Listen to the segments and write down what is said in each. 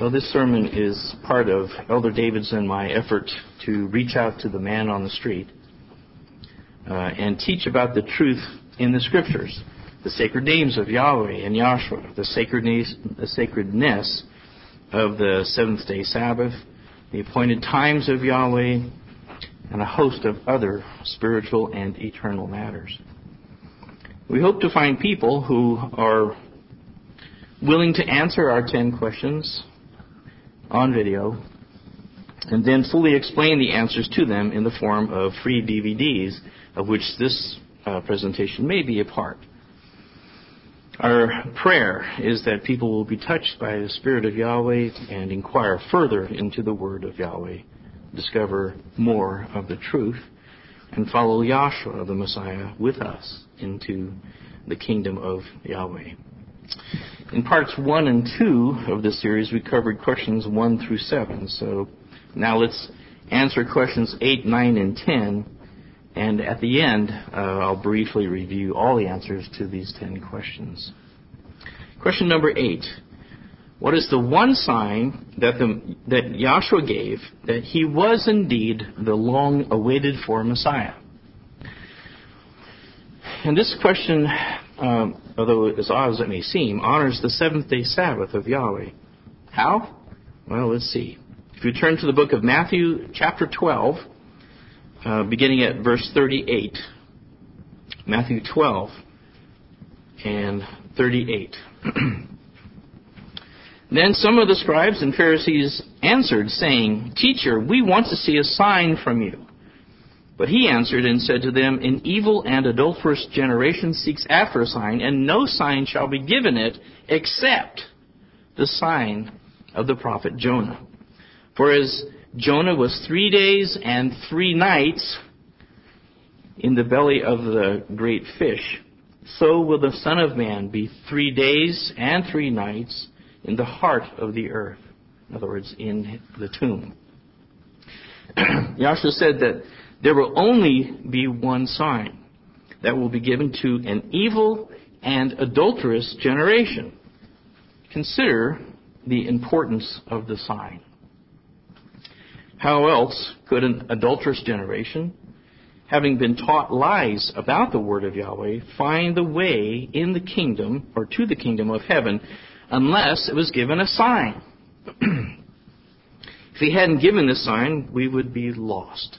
Well, this sermon is part of Elder David's and my effort to reach out to the man on the street and teach about the truth in the Scriptures, the sacred names of Yahweh and Yahshua, the sacredness of the seventh-day Sabbath, the appointed times of Yahweh, and a host of other spiritual and eternal matters. We hope to find people who are willing to answer our 10 questions on video, and then fully explain the answers to them in the form of free DVDs, of which this presentation may be a part. Our prayer is that people will be touched by the Spirit of Yahweh and inquire further into the Word of Yahweh, discover more of the truth, and follow Yahshua, the Messiah, with us into the kingdom of Yahweh. In parts 1 and 2 of this series, we covered questions 1 through 7. So now let's answer questions 8, 9, and 10. And at the end, I'll briefly review all the answers to these 10 questions. Question number 8. What is the one sign that Yahshua gave that he was indeed the long-awaited for Messiah? And this question, although as odd as it may seem, honors the seventh-day Sabbath of Yahweh. How? Well, let's see. If you turn to the book of Matthew, chapter 12, beginning at verse 38. Matthew 12 and 38. Then some of the scribes and Pharisees answered, saying, Teacher, we want to see a sign from you. But he answered and said to them, An evil and adulterous generation seeks after a sign, and no sign shall be given it except the sign of the prophet Jonah. For as Jonah was 3 days and 3 nights in the belly of the great fish, so will the Son of Man be 3 days and 3 nights in the heart of the earth. In other words, in the tomb. Yahshua said that there will only be one sign that will be given to an evil and adulterous generation. Consider the importance of the sign. How else could an adulterous generation, having been taught lies about the word of Yahweh, find the way in the kingdom or to the kingdom of heaven unless it was given a sign? If he hadn't given this sign, we would be lost.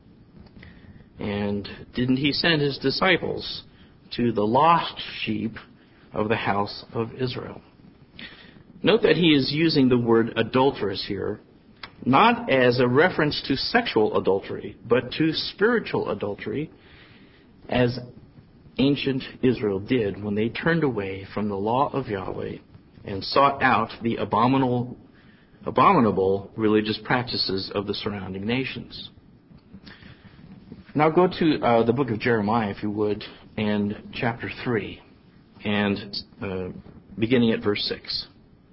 And didn't he send his disciples to the lost sheep of the house of Israel? Note that he is using the word adulterous here, not as a reference to sexual adultery, but to spiritual adultery, as ancient Israel did when they turned away from the law of Yahweh and sought out the abominable religious practices of the surrounding nations. Now go to the book of Jeremiah, if you would, and chapter 3, and beginning at verse 6.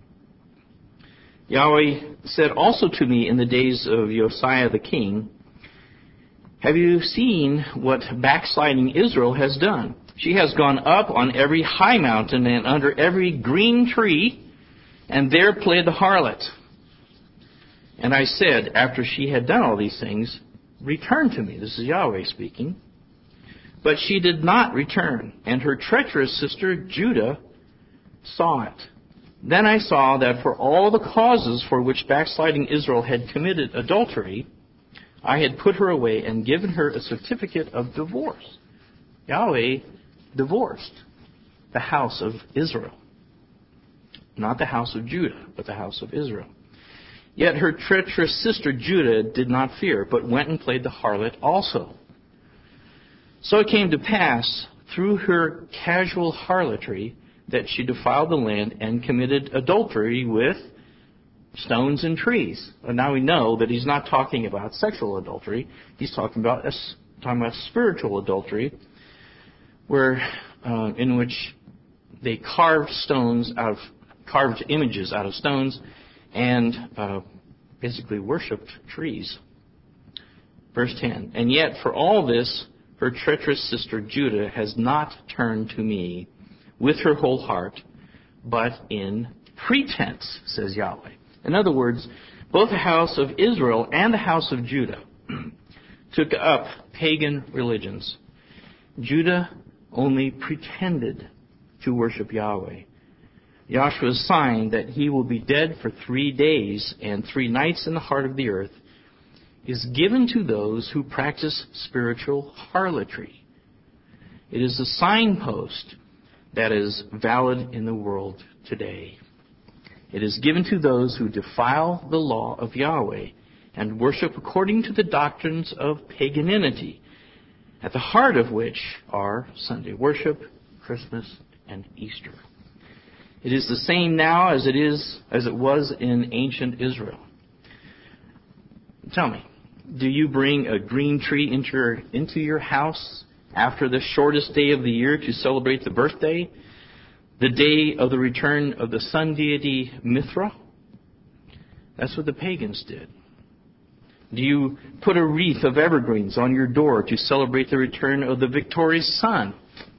Yahweh said also to me in the days of Josiah the king, Have you seen what backsliding Israel has done? She has gone up on every high mountain and under every green tree, and there played the harlot. And I said, after she had done all these things, Return to me. This is Yahweh speaking. But she did not return, and her treacherous sister Judah saw it. Then I saw that for all the causes for which backsliding Israel had committed adultery, I had put her away and given her a certificate of divorce. Yahweh divorced the house of Israel. Not the house of Judah, but the house of Israel. Yet her treacherous sister Judah did not fear, but went and played the harlot also. So it came to pass, through her casual harlotry, that she defiled the land and committed adultery with stones and trees. And now we know that he's not talking about sexual adultery. He's talking about spiritual adultery, where in which they carved images out of stones and basically worshipped trees. Verse 10, And yet for all this, her treacherous sister Judah has not turned to me with her whole heart, but in pretense, says Yahweh. In other words, both the house of Israel and the house of Judah took up pagan religions. Judah only pretended to worship Yahweh. Joshua's sign that he will be dead for 3 days and 3 nights in the heart of the earth is given to those who practice spiritual harlotry. It is a signpost that is valid in the world today. It is given to those who defile the law of Yahweh and worship according to the doctrines of paganity, at the heart of which are Sunday worship, Christmas, and Easter. It is the same now as it was in ancient Israel. Tell me, do you bring a green tree into your house after the shortest day of the year to celebrate the birthday, the day of the return of the sun deity Mithra? That's what the pagans did. Do you put a wreath of evergreens on your door to celebrate the return of the victorious sun?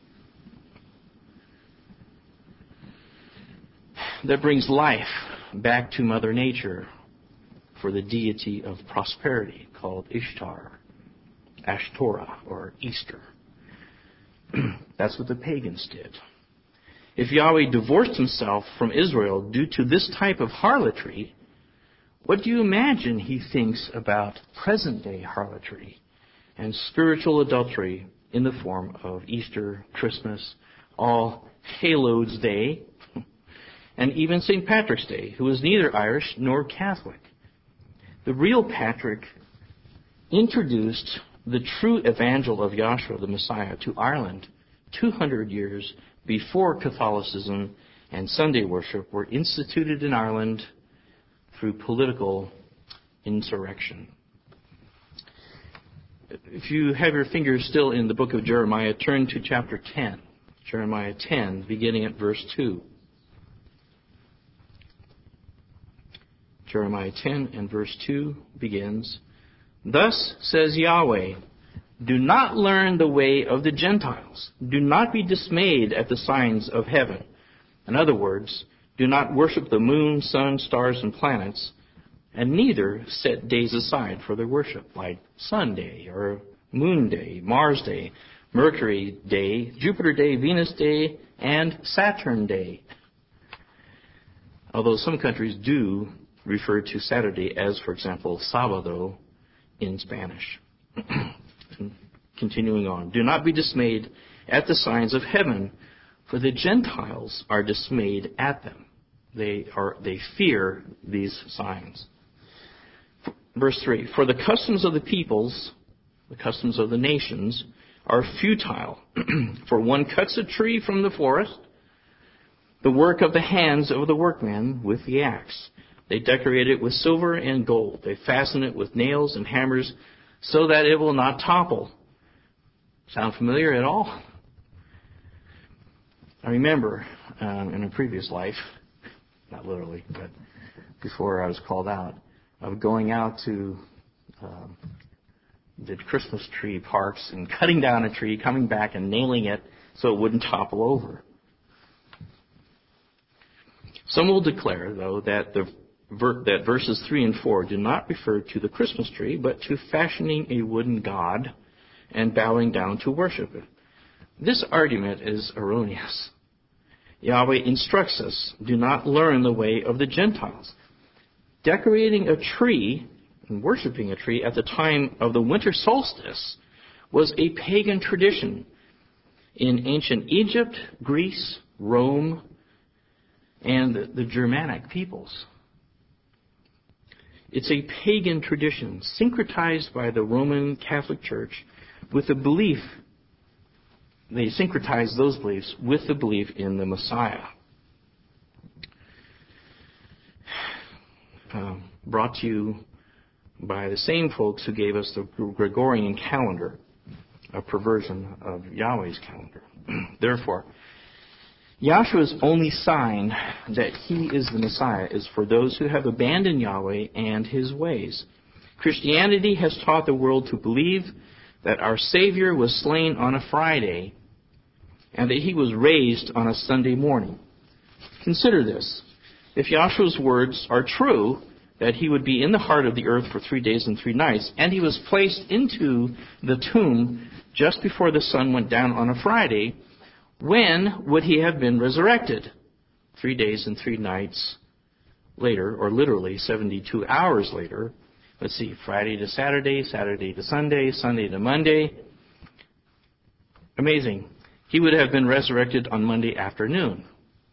That brings life back to Mother Nature for the deity of prosperity called Ishtar, Ashtoreth, or Easter. That's what the pagans did. If Yahweh divorced himself from Israel due to this type of harlotry, what do you imagine he thinks about present-day harlotry and spiritual adultery in the form of Easter, Christmas, All Hallows Day, and even St. Patrick's Day, who is neither Irish nor Catholic? The real Patrick introduced the true evangel of Yahshua the Messiah to Ireland 200 years before Catholicism and Sunday worship were instituted in Ireland through political insurrection. If you have your fingers still in the book of Jeremiah, turn to chapter 10. Jeremiah 10, beginning at verse 2. Jeremiah 10 and verse 2 begins, "Thus says Yahweh, do not learn the way of the Gentiles. Do not be dismayed at the signs of heaven." In other words, do not worship the moon, sun, stars, and planets, and neither set days aside for their worship, like Sunday or Moon Day, Mars Day, Mercury Day, Jupiter Day, Venus Day, and Saturn Day. Although some countries do refer to Saturday as, for example, Sábado in Spanish. Continuing on. Do not be dismayed at the signs of heaven, for the Gentiles are dismayed at them. They fear these signs. Verse 3. For the customs of the peoples, the customs of the nations, are futile. For one cuts a tree from the forest, the work of the hands of the workman with the axe. They decorate it with silver and gold. They fasten it with nails and hammers so that it will not topple. Sound familiar at all? I remember in a previous life, not literally, but before I was called out, of going out to the Christmas tree parks and cutting down a tree, coming back and nailing it so it wouldn't topple over. Some will declare, though, that verses 3 and 4 do not refer to the Christmas tree, but to fashioning a wooden god and bowing down to worship it. This argument is erroneous. Yahweh instructs us, do not learn the way of the Gentiles. Decorating a tree and worshiping a tree at the time of the winter solstice was a pagan tradition in ancient Egypt, Greece, Rome, and the Germanic peoples. It's a pagan tradition syncretized by the Roman Catholic Church with the belief, they syncretize those beliefs with the belief in the Messiah. Brought to you by the same folks who gave us the Gregorian calendar, a perversion of Yahweh's calendar. Therefore, Yahshua's only sign that he is the Messiah is for those who have abandoned Yahweh and his ways. Christianity has taught the world to believe that our Savior was slain on a Friday and that he was raised on a Sunday morning. Consider this. If Joshua's words are true, that he would be in the heart of the earth for 3 days and 3 nights, and he was placed into the tomb just before the sun went down on a Friday, when would he have been resurrected? 3 days and 3 nights later, or literally 72 hours later. Let's see, Friday to Saturday, Saturday to Sunday, Sunday to Monday. Amazing. He would have been resurrected on Monday afternoon.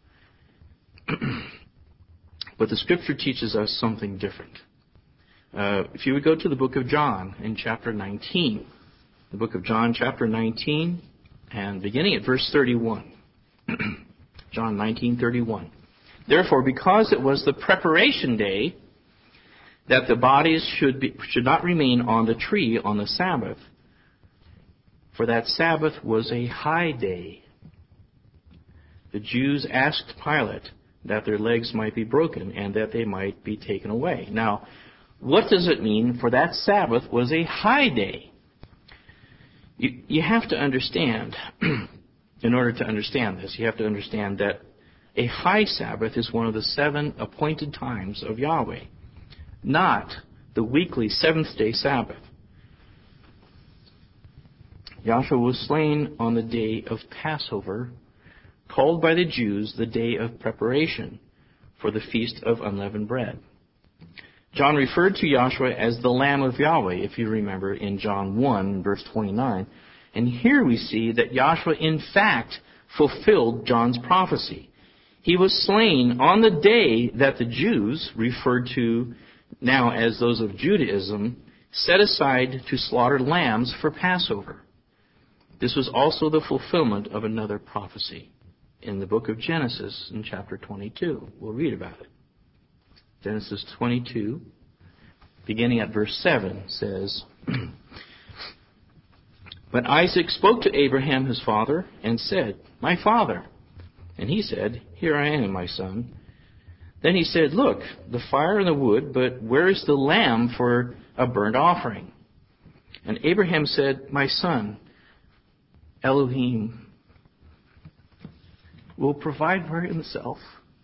But the Scripture teaches us something different. If you would go to the book of John in chapter 19, the book of John chapter 19, and beginning at verse 31. John 19:31. Therefore, because it was the preparation day, that the bodies should not remain on the tree on the Sabbath, for that Sabbath was a high day, the Jews asked Pilate that their legs might be broken and that they might be taken away. Now, what does it mean for that Sabbath was a high day? You have to understand, in order to understand this, you have to understand that a high Sabbath is one of the 7 appointed times of Yahweh, not the weekly seventh-day Sabbath. Joshua was slain on the day of Passover, called by the Jews the day of preparation for the Feast of Unleavened Bread. John referred to Joshua as the Lamb of Yahweh, if you remember, in John 1, verse 29. And here we see that Joshua, in fact, fulfilled John's prophecy. He was slain on the day that the Jews, referred to now as those of Judaism, set aside to slaughter lambs for Passover. This was also the fulfillment of another prophecy in the book of Genesis in chapter 22. We'll read about it. Genesis 22, beginning at verse 7, says, But Isaac spoke to Abraham his father and said, My father. And he said, Here I am, my son. Then he said, Look, the fire and the wood, but where is the lamb for a burnt offering? And Abraham said, My son, Elohim will provide for himself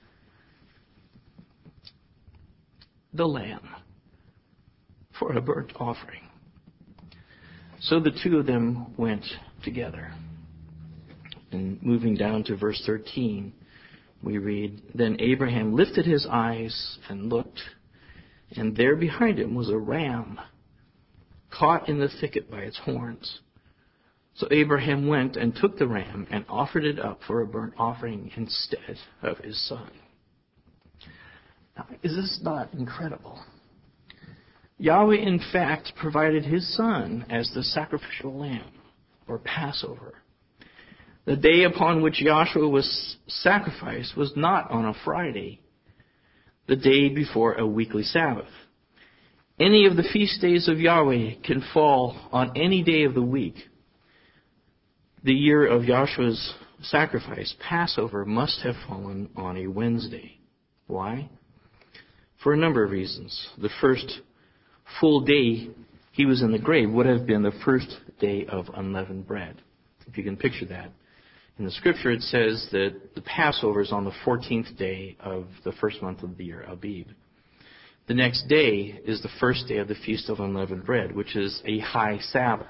the lamb for a burnt offering. So the two of them went together. And moving down to verse 13, we read, Then Abraham lifted his eyes and looked, and there behind him was a ram caught in the thicket by its horns. So Abraham went and took the ram and offered it up for a burnt offering instead of his son. Now, is this not incredible? Yahweh, in fact, provided his son as the sacrificial lamb, or Passover. The day upon which Joshua was sacrificed was not on a Friday, the day before a weekly Sabbath. Any of the feast days of Yahweh can fall on any day of the week. The year of Joshua's sacrifice, Passover, must have fallen on a Wednesday. Why? For a number of reasons. The first full day he was in the grave would have been the first day of unleavened bread. If you can picture that. In the Scripture it says that the Passover is on the 14th day of the first month of the year, Abib. The next day is the first day of the Feast of Unleavened Bread, which is a high Sabbath.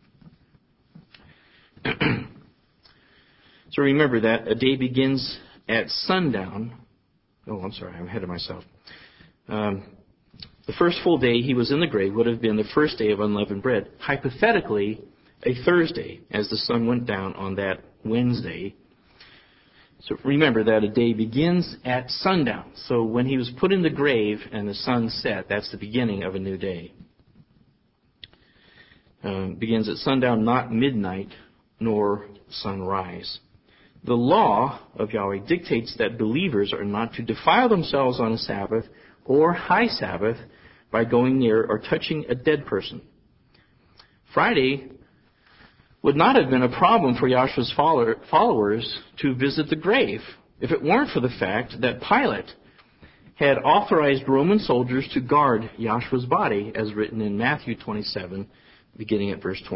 So remember that a day begins at sundown. Oh, I'm sorry, I'm ahead of myself. The first full day he was in the grave would have been the first day of unleavened bread. Hypothetically, a Thursday, as the sun went down on that Wednesday. So remember that a day begins at sundown. So when he was put in the grave and the sun set, that's the beginning of a new day. Begins at sundown, not midnight, nor sunrise. The law of Yahweh dictates that believers are not to defile themselves on a Sabbath or high Sabbath by going near or touching a dead person. Friday would not have been a problem for Joshua's followers to visit the grave if it weren't for the fact that Pilate had authorized Roman soldiers to guard Joshua's body, as written in Matthew 27, beginning at verse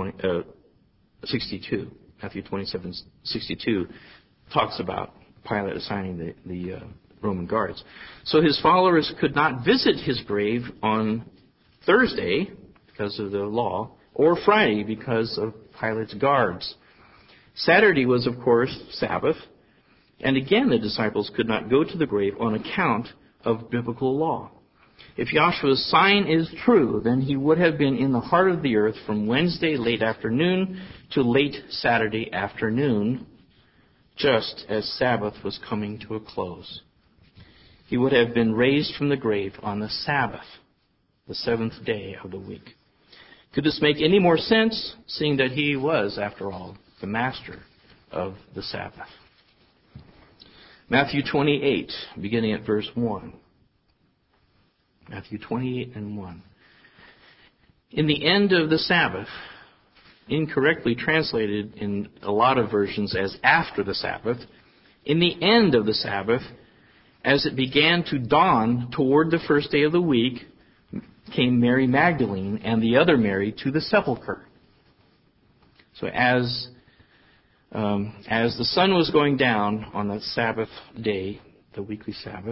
62. Matthew 27:62 talks about Pilate assigning the Roman guards. So his followers could not visit his grave on Thursday because of the law, or Friday because of Pilate's guards. Saturday was, of course, Sabbath, and again the disciples could not go to the grave on account of biblical law. If Joshua's sign is true, then he would have been in the heart of the earth from Wednesday late afternoon to late Saturday afternoon, just as Sabbath was coming to a close. He would have been raised from the grave on the Sabbath, the seventh day of the week. Could this make any more sense, seeing that he was, after all, the master of the Sabbath? Matthew 28, beginning at verse 1. Matthew 28 and 1. In the end of the Sabbath, incorrectly translated in a lot of versions as after the Sabbath, in the end of the Sabbath, as it began to dawn toward the first day of the week, came Mary Magdalene and the other Mary to the sepulchre. So as the sun was going down on the Sabbath day, the weekly Sabbath,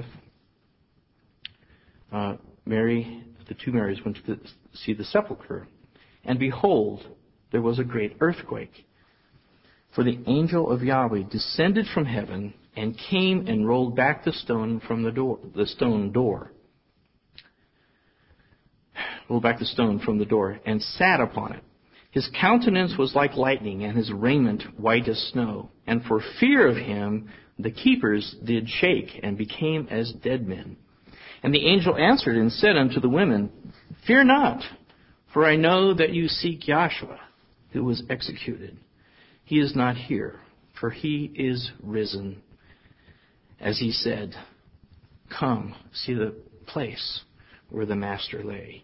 the two Marys went to see the sepulchre. And behold, there was a great earthquake. For the angel of Yahweh descended from heaven and came and rolled back the stone from the stone door. Rolled back the stone from the door and sat upon it. His countenance was like lightning, and his raiment white as snow. And for fear of him, the keepers did shake and became as dead men. And the angel answered and said unto the women, Fear not, for I know that you seek Joshua, who was executed. He is not here, for he is risen. As he said, Come, see the place where the Master lay.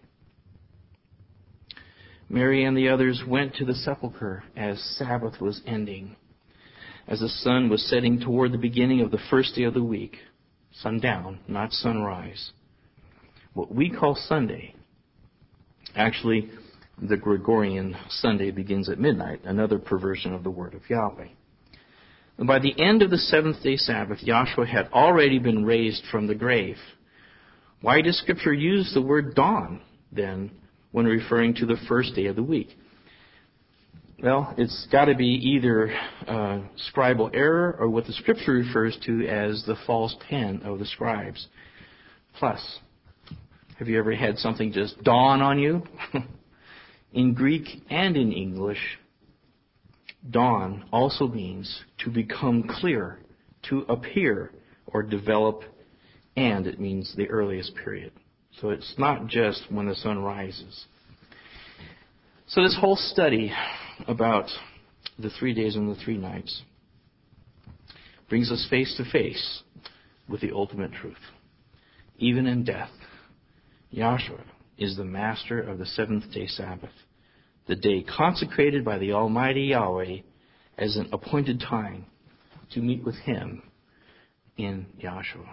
Mary and the others went to the sepulchre as Sabbath was ending, as the sun was setting toward the beginning of the first day of the week. Sundown, not sunrise. What we call Sunday. Actually, the Gregorian Sunday begins at midnight, another perversion of the word of Yahweh. And by the end of the seventh day Sabbath, Joshua had already been raised from the grave. Why does Scripture use the word dawn, then, when referring to the first day of the week? Well, it's got to be either scribal error or what the Scripture refers to as the false pen of the scribes. Plus, have you ever had something just dawn on you? In Greek and in English, dawn also means to become clear, to appear, or develop, and it means the earliest period. So it's not just when the sun rises. So this whole study about the 3 days and the 3 nights brings us face to face with the ultimate truth. Even in death, Joshua is the master of the seventh day Sabbath, the day consecrated by the Almighty Yahweh as an appointed time to meet with Him in Joshua.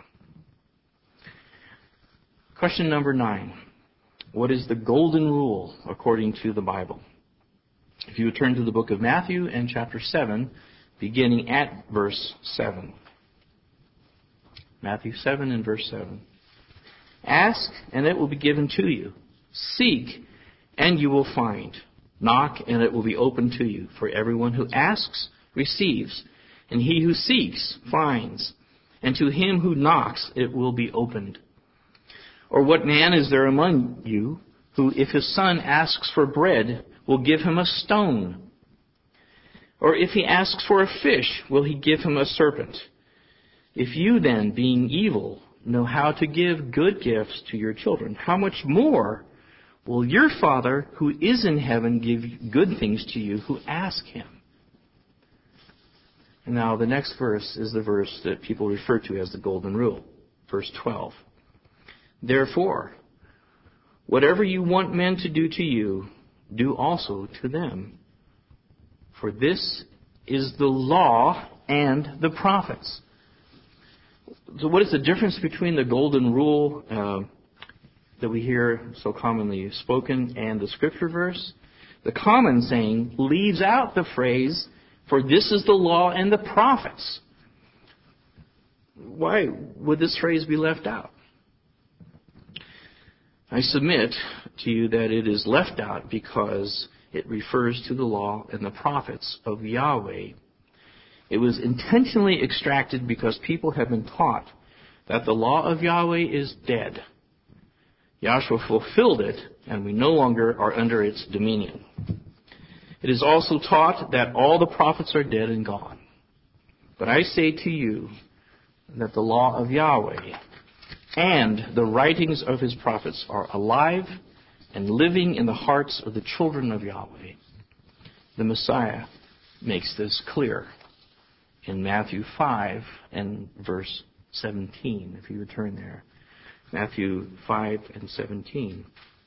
Question number 9. What is the golden rule according to the Bible? If you would turn to the book of Matthew and chapter 7, beginning at verse 7. Matthew 7 and verse 7. Ask, and it will be given to you. Seek, and you will find. Knock, and it will be opened to you. For everyone who asks, receives. And he who seeks, finds. And to him who knocks, it will be opened. Or what man is there among you who, if his son asks for bread, will give him a stone? Or if he asks for a fish, will he give him a serpent? If you then, being evil, know how to give good gifts to your children, how much more will your Father who is in heaven give good things to you who ask Him? And now the next verse is the verse that people refer to as the Golden Rule. Verse 12. Therefore, whatever you want men to do to you, do also to them. For this is the law and the prophets. So what is the difference between the Golden Rule that we hear so commonly spoken and the Scripture verse? The common saying leaves out the phrase, for this is the law and the prophets. why would this phrase be left out? I submit to you that it is left out because it refers to the law and the prophets of Yahweh. It was intentionally extracted because people have been taught that the law of Yahweh is dead. Joshua fulfilled it, and we no longer are under its dominion. It is also taught that all the prophets are dead and gone. But I say to you that the law of Yahweh and the writings of his prophets are alive and living in the hearts of the children of Yahweh. The Messiah makes this clear in Matthew 5 and verse 17, if you would turn there. Matthew 5 and 17.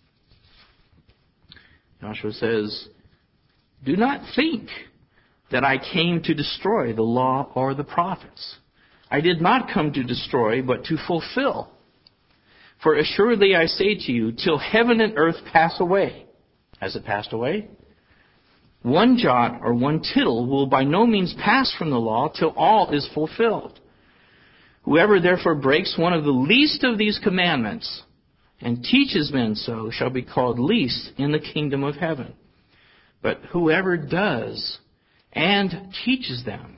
Joshua says, "Do not think that I came to destroy the law or the prophets. I did not come to destroy, but to fulfill. For assuredly I say to you, till heaven and earth pass away." Has it passed away? "One jot or one tittle will by no means pass from the law till all is fulfilled. Whoever therefore breaks one of the least of these commandments and teaches men so shall be called least in the kingdom of heaven. But whoever does and teaches them,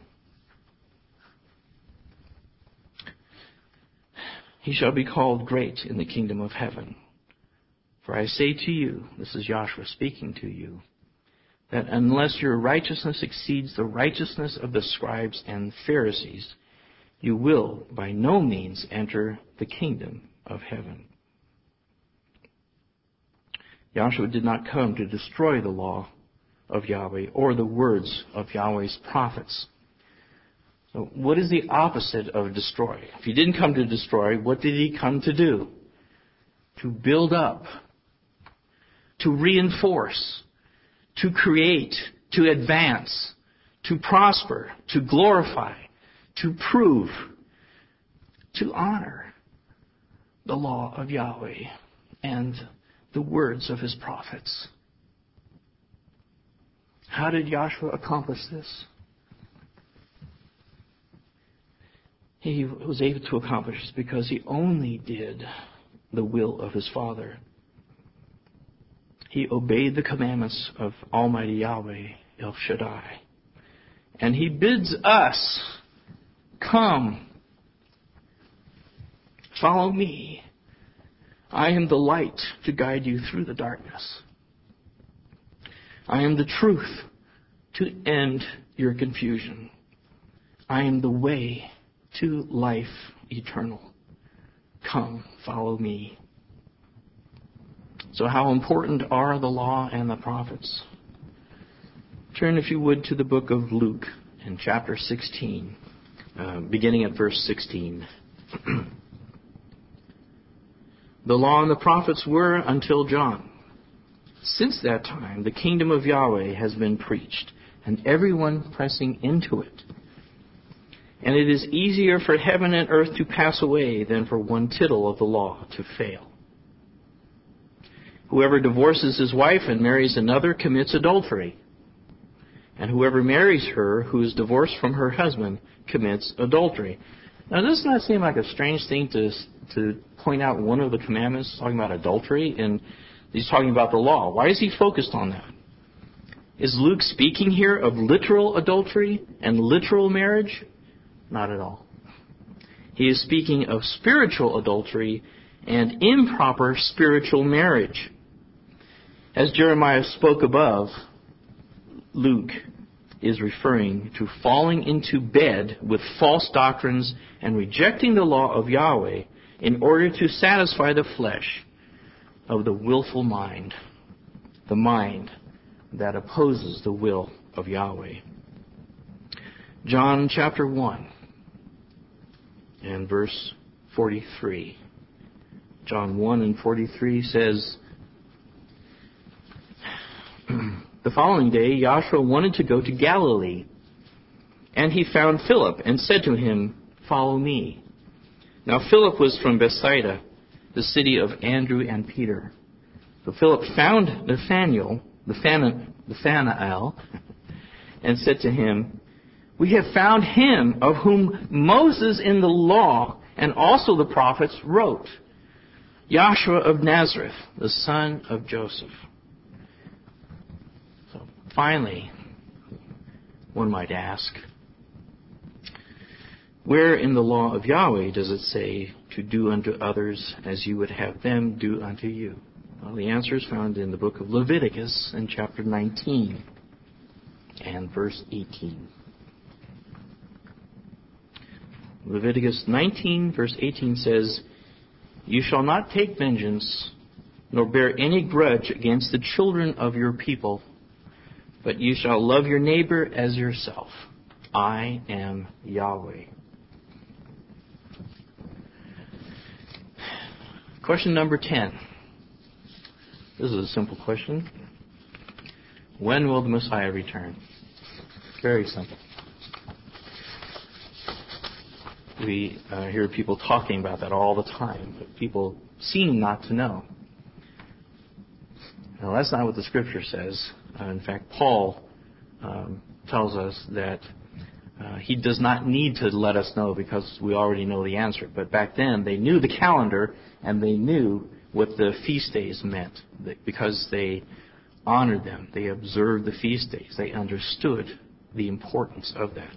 he shall be called great in the kingdom of heaven. For I say to you," this is Joshua speaking to you, "that unless your righteousness exceeds the righteousness of the scribes and Pharisees, you will by no means enter the kingdom of heaven." Joshua did not come to destroy the law of Yahweh or the words of Yahweh's prophets. So what is the opposite of destroy? If he didn't come to destroy, what did he come to do? To build up, to reinforce, to create, to advance, to prosper, to glorify, to prove, to honor the law of Yahweh and the words of his prophets. How did Joshua accomplish this? He was able to accomplish this because he only did the will of his Father. He obeyed the commandments of Almighty Yahweh, El Shaddai. And he bids us, "Come, follow me. I am the light to guide you through the darkness. I am the truth to end your confusion. I am the way to life eternal. Come, follow me." So how important are the law and the prophets? Turn, if you would, to the book of Luke in chapter 16, beginning at verse 16. "The law and the prophets were until John. Since that time, the kingdom of Yahweh has been preached, and everyone pressing into it. And it is easier for heaven and earth to pass away than for one tittle of the law to fail. Whoever divorces his wife and marries another commits adultery. And whoever marries her who is divorced from her husband commits adultery." Now, does that seem like a strange thing to point out one of the commandments, talking about adultery, and he's talking about the law? Why is he focused on that? Is Luke speaking here of literal adultery and literal marriage? Not at all. He is speaking of spiritual adultery and improper spiritual marriage. As Jeremiah spoke above, Luke is referring to falling into bed with false doctrines and rejecting the law of Yahweh in order to satisfy the flesh of the willful mind, the mind that opposes the will of Yahweh. John chapter 1 and verse 43. John 1 and 43 says, "The following day, Joshua wanted to go to Galilee, and he found Philip and said to him, 'Follow me.' Now Philip was from Bethsaida, the city of Andrew and Peter. So Philip found Nathanael, and said to him, We have found him of whom Moses in the law and also the prophets wrote, Joshua of Nazareth, the son of Joseph. So finally, one might ask, where in the law of Yahweh does it say to do unto others as you would have them do unto you? Well, the answer is found in the book of Leviticus in chapter 19 and verse 18. Leviticus 19 verse 18 says, You shall not take vengeance, nor bear any grudge against the children of your people, but you shall love your neighbor as yourself. I am Yahweh. Question number 10. This is a simple question. When will the Messiah return? Very simple. We hear people talking about that all the time, but people seem not to know. Now, that's not what the Scripture says. In fact, Paul tells us that he does not need to let us know because we already know the answer. But back then, they knew the calendar and they knew what the feast days meant because they honored them. They observed the feast days. They understood the importance of that.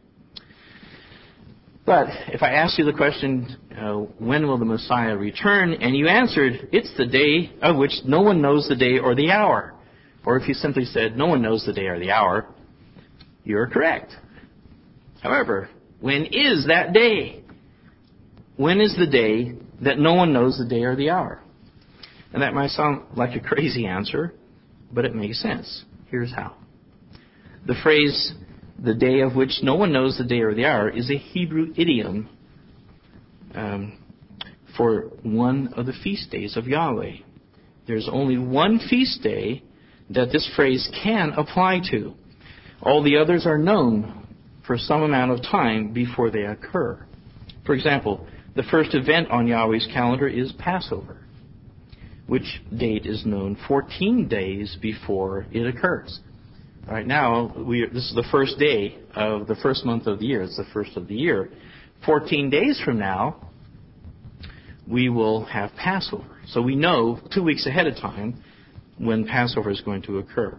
But if I asked you the question, when will the Messiah return? And you answered, it's the day of which no one knows the day or the hour. Or if you simply said, no one knows the day or the hour, you're correct. However, when is that day? When is the day that no one knows the day or the hour? And that might sound like a crazy answer, but it makes sense. Here's how. The phrase, the day of which no one knows the day or the hour, is a Hebrew idiom for one of the feast days of Yahweh. There's only one feast day that this phrase can apply to. All the others are known for some amount of time before they occur. For example, the first event on Yahweh's calendar is Passover, which date is known 14 days before it occurs. Right now, this is the first day of the first month of the year. It's the first of the year. 14 days from now, we will have Passover. So we know 2 weeks ahead of time when Passover is going to occur.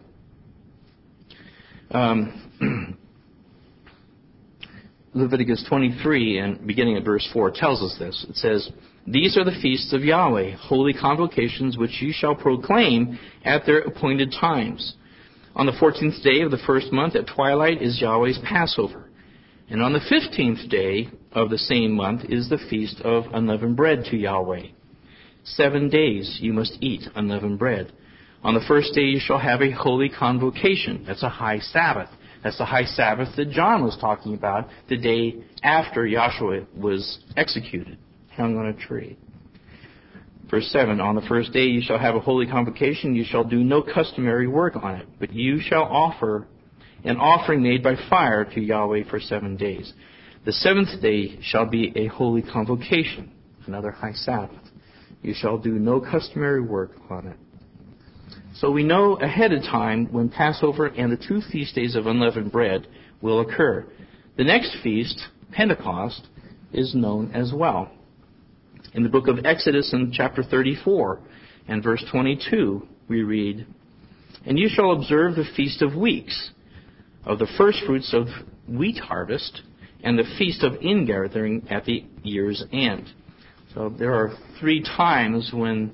Leviticus 23, and beginning at verse 4, tells us this. It says, These are the feasts of Yahweh, holy convocations which you shall proclaim at their appointed times. On the 14th day of the first month at twilight is Yahweh's Passover. And on the 15th day of the same month is the feast of unleavened bread to Yahweh. 7 days you must eat unleavened bread. On the first day you shall have a holy convocation. That's a high Sabbath. That's the high Sabbath that John was talking about the day after Joshua was executed, hung on a tree. Verse 7, On the first day you shall have a holy convocation. You shall do no customary work on it, but you shall offer an offering made by fire to Yahweh for 7 days. The 7th day shall be a holy convocation, another high Sabbath. You shall do no customary work on it. So we know ahead of time when Passover and the 2 feast days of unleavened bread will occur. The next feast, Pentecost, is known as well. In the book of Exodus in chapter 34 and verse 22, we read, And you shall observe the feast of weeks, of the first fruits of wheat harvest, and the feast of ingathering at the year's end. So there are 3 times when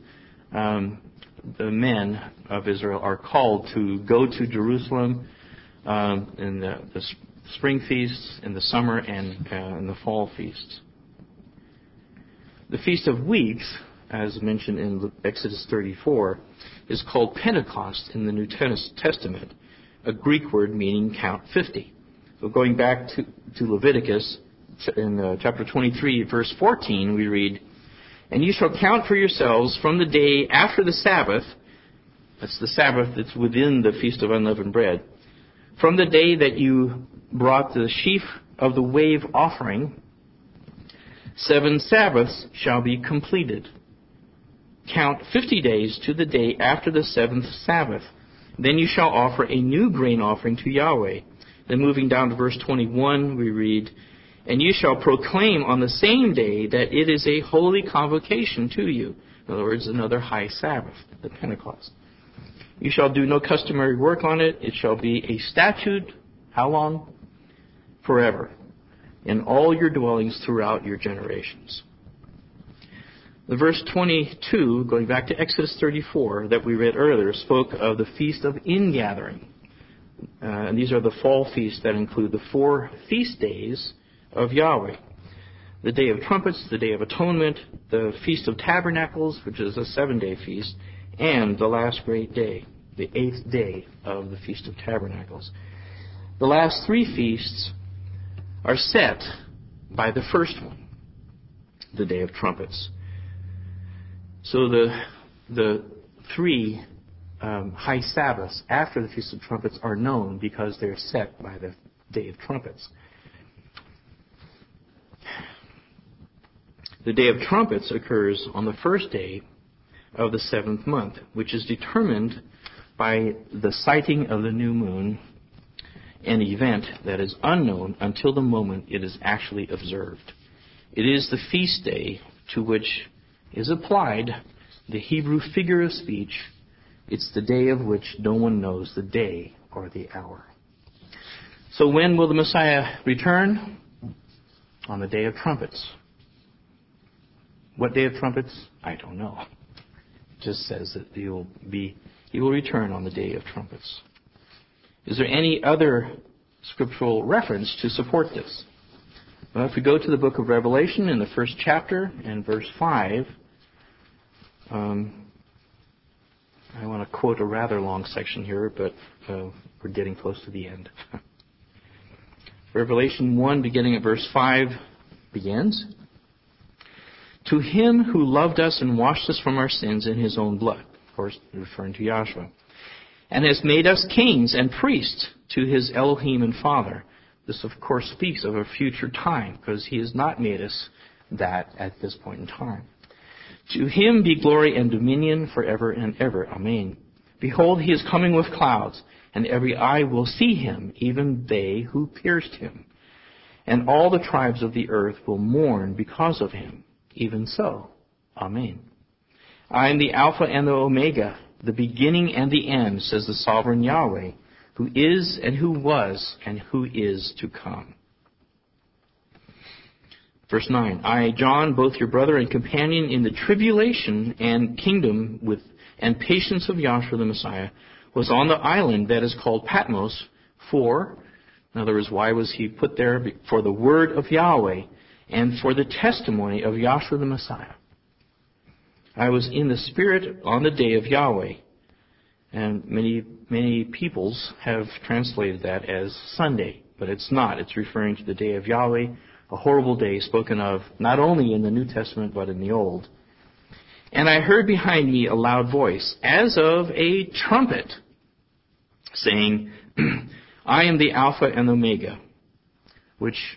the men of Israel are called to go to Jerusalem in the spring feasts, in the summer, and in the fall feasts. The Feast of Weeks, as mentioned in Exodus 34, is called Pentecost in the New Testament, a Greek word meaning count 50. So going back to Leviticus, in chapter 23, verse 14, we read, And you shall count for yourselves from the day after the Sabbath, that's the Sabbath that's within the Feast of Unleavened Bread, from the day that you brought the sheaf of the wave offering, 7 Sabbaths shall be completed. Count 50 days to the day after the 7th Sabbath. Then you shall offer a new grain offering to Yahweh. Then moving down to verse 21, we read, "And you shall proclaim on the same day that it is a holy convocation to you." In other words, another high Sabbath, the Pentecost. "You shall do no customary work on it. It shall be a statute." How long? Forever. In all your dwellings throughout your generations. The verse 22, going back to Exodus 34 that we read earlier, spoke of the Feast of Ingathering. And these are the fall feasts that include the 4 feast days of Yahweh. The Day of Trumpets, the Day of Atonement, the Feast of Tabernacles, which is a 7-day feast, and the last great day, the 8th day of the Feast of Tabernacles. The last 3 feasts are set by the first one, the Day of Trumpets. So the 3 high Sabbaths after the Feast of Trumpets are known because they're set by the Day of Trumpets. The Day of Trumpets occurs on the first day of the 7th month, which is determined by the sighting of the new moon, an event that is unknown until the moment it is actually observed. It is the feast day to which is applied the Hebrew figure of speech. It's the day of which no one knows the day or the hour. So when will the Messiah return? On the Day of Trumpets. What Day of Trumpets? I don't know. It just says that he will return on the Day of Trumpets. Is there any other scriptural reference to support this? Well, if we go to the book of Revelation in the 1st chapter and verse 5, I want to quote a rather long section here, but we're getting close to the end. Revelation 1, beginning at verse 5, begins, "To him who loved us and washed us from our sins in his own blood," of course, referring to Yahshua, "and has made us kings and priests to his Elohim and Father." This, of course, speaks of a future time, because he has not made us that at this point in time. "To him be glory and dominion forever and ever. Amen. Behold, he is coming with clouds, and every eye will see him, even they who pierced him. And all the tribes of the earth will mourn because of him. Even so. Amen. I am the Alpha and the Omega, the beginning and the end, says the sovereign Yahweh, who is and who was and who is to come." Verse 9, "I, John, both your brother and companion in the tribulation and kingdom and patience of Yahshua the Messiah, was on the island that is called Patmos in other words, why was he put there? For the word of Yahweh and for the testimony of Yahshua the Messiah. I was in the Spirit on the day of Yahweh." And many peoples have translated that as Sunday, but it's not. It's referring to the day of Yahweh, a horrible day spoken of not only in the New Testament but in the Old. "And I heard behind me a loud voice, as of a trumpet, saying, I am the Alpha and Omega," which,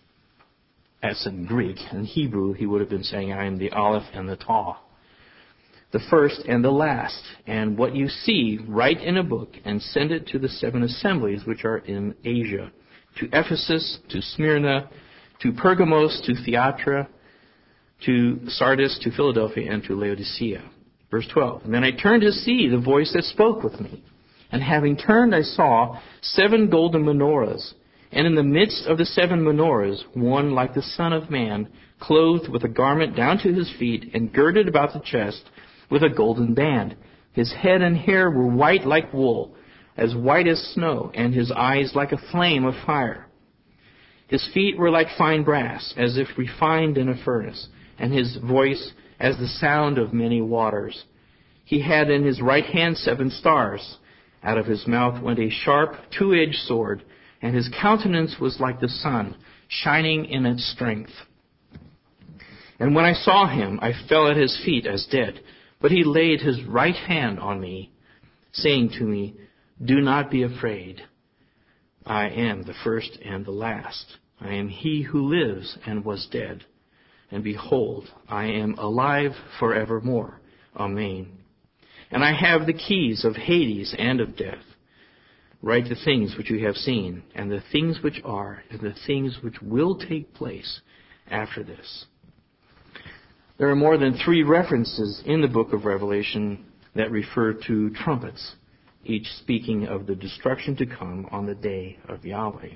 as in Greek, in Hebrew, he would have been saying, "I am the Aleph and the Tav, the first and the last. And what you see, write in a book and send it to the 7 assemblies which are in Asia, to Ephesus, to Smyrna, to Pergamos, to Thyatira, to Sardis, to Philadelphia, and to Laodicea." Verse 12, "And then I turned to see the voice that spoke with me. And having turned, I saw 7 golden menorahs. And in the midst of the 7 menorahs, one like the Son of Man, clothed with a garment down to his feet, and girded about the chest with a golden band. His head and hair were white like wool, as white as snow, and his eyes like a flame of fire. His feet were like fine brass, as if refined in a furnace, and his voice as the sound of many waters. He had in his right hand 7 stars. Out of his mouth went a sharp, 2-edged sword, and his countenance was like the sun, shining in its strength. And when I saw him, I fell at his feet as dead. But he laid his right hand on me, saying to me, Do not be afraid. I am the first and the last. I am he who lives and was dead. And behold, I am alive forevermore. Amen. And I have the keys of Hades and of death. Write the things which you have seen, and the things which are, and the things which will take place after this. There are more than 3 references in the book of Revelation that refer to trumpets, each speaking of the destruction to come on the day of Yahweh.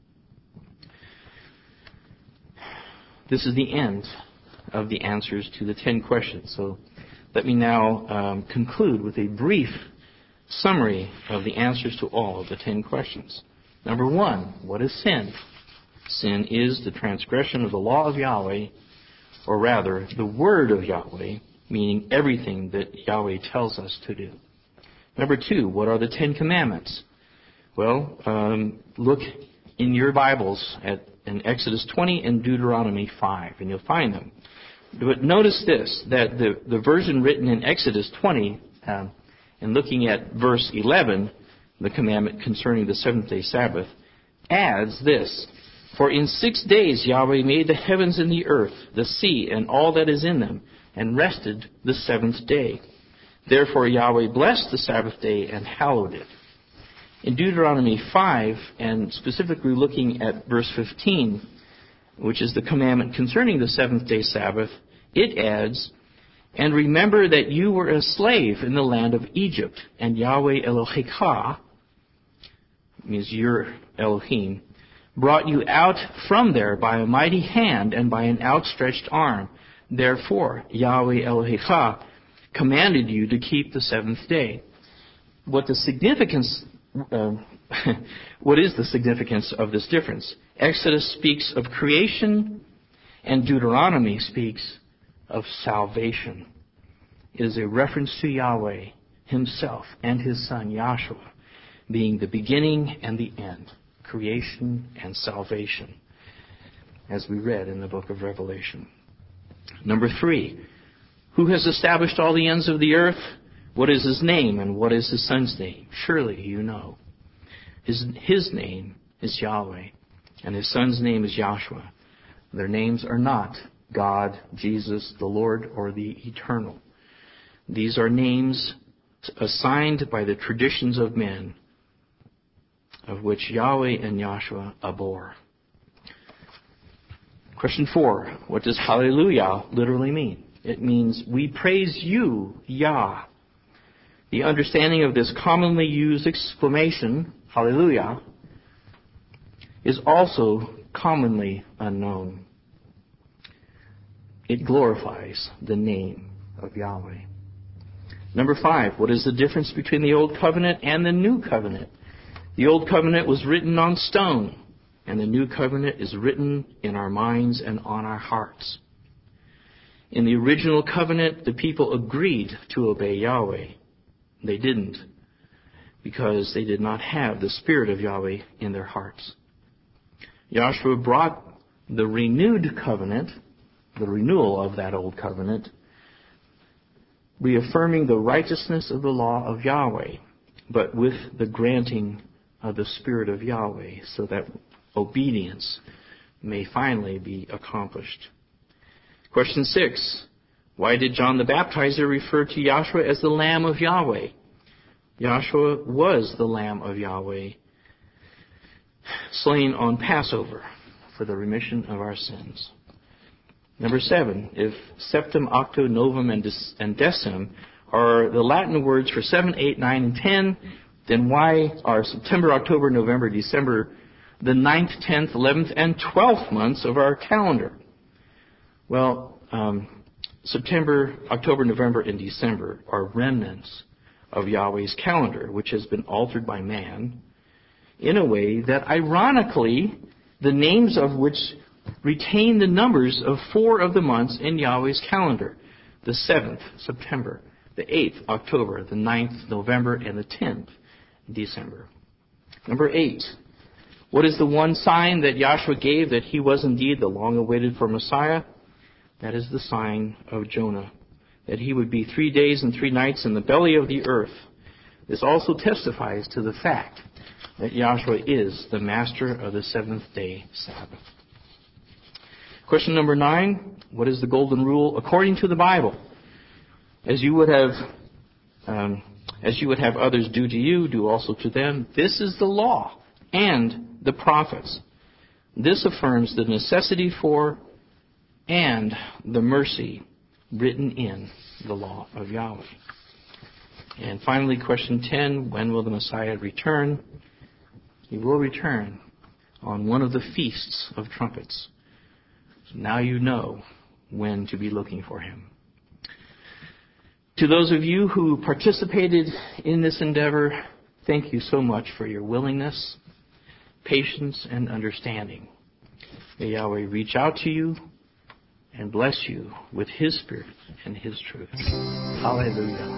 This is the end of the answers to the 10 questions. So let me now conclude with a brief summary of the answers to all of the 10 questions. Number 1, what is sin? Sin is the transgression of the law of Yahweh, or rather, the word of Yahweh, meaning everything that Yahweh tells us to do. Number 2, what are the 10 commandments? Well, look in your Bibles in Exodus 20 and Deuteronomy 5, and you'll find them. But notice this, that the version written in Exodus 20, and looking at verse 11, the commandment concerning the seventh-day Sabbath, adds this: For in 6 days Yahweh made the heavens and the earth, the sea, and all that is in them, and rested the seventh day. Therefore Yahweh blessed the Sabbath day and hallowed it. In Deuteronomy 5, and specifically looking at verse 15, which is the commandment concerning the seventh-day Sabbath, it adds, And remember that you were a slave in the land of Egypt, and Yahweh Eloheka, means your Elohim, brought you out from there by a mighty hand and by an outstretched arm. Therefore, Yahweh Eloheka commanded you to keep the seventh day. What is the significance of this difference? Exodus speaks of creation, and Deuteronomy speaks of salvation. It is a reference to Yahweh Himself and His Son Yahshua being the beginning and the end, creation and salvation, as we read in the book of Revelation. Number 3, who has established all the ends of the earth? What is His name, and what is His Son's name? Surely you know. His name is Yahweh, and His Son's name is Yahshua. Their names are not God, Jesus, the Lord, or the Eternal. These are names assigned by the traditions of men, of which Yahweh and Yahshua abhor. Question 4. What does hallelujah literally mean? It means, we praise you, Yah. The understanding of this commonly used exclamation, hallelujah, is also commonly unknown. It glorifies the name of Yahweh. Number 5, what is the difference between the Old Covenant and the New Covenant? The Old Covenant was written on stone, and the New Covenant is written in our minds and on our hearts. In the original covenant, the people agreed to obey Yahweh. They didn't, because they did not have the Spirit of Yahweh in their hearts. Yahshua brought the renewed covenant, the renewal of that old covenant, reaffirming the righteousness of the law of Yahweh, but with the granting of the Spirit of Yahweh, so that obedience may finally be accomplished. Question 6. Why did John the Baptizer refer to Yahshua as the Lamb of Yahweh? Yahshua was the Lamb of Yahweh, slain on Passover for the remission of our sins. Number 7. If septem, octo, novum, and decim are the Latin words for 7, 8, 9, and 10, then why are September, October, November, December the 9th, 10th, 11th, and 12th months of our calendar? Well, September, October, November, and December are remnants of Yahweh's calendar, which has been altered by man in a way that, ironically, the names of which retain the numbers of 4 of the months in Yahweh's calendar: the 7th, September, the 8th, October, the 9th, November, and the 10th, December. Number 8. What is the one sign that Yahshua gave that He was indeed the long-awaited for Messiah? That is the sign of Jonah, that he would be 3 days and 3 nights in the belly of the earth. This also testifies to the fact that Yahshua is the master of the seventh-day Sabbath. Question number 9. What is the golden rule according to the Bible? As you would have As you would have others do to you, do also to them. This is the law and the prophets. This affirms the necessity for and the mercy written in the law of Yahweh. And finally, question 10, when will the Messiah return? He will return on one of the feasts of trumpets. So now you know when to be looking for him. To those of you who participated in this endeavor, thank you so much for your willingness, patience, and understanding. May Yahweh reach out to you and bless you with His Spirit and His truth. Hallelujah.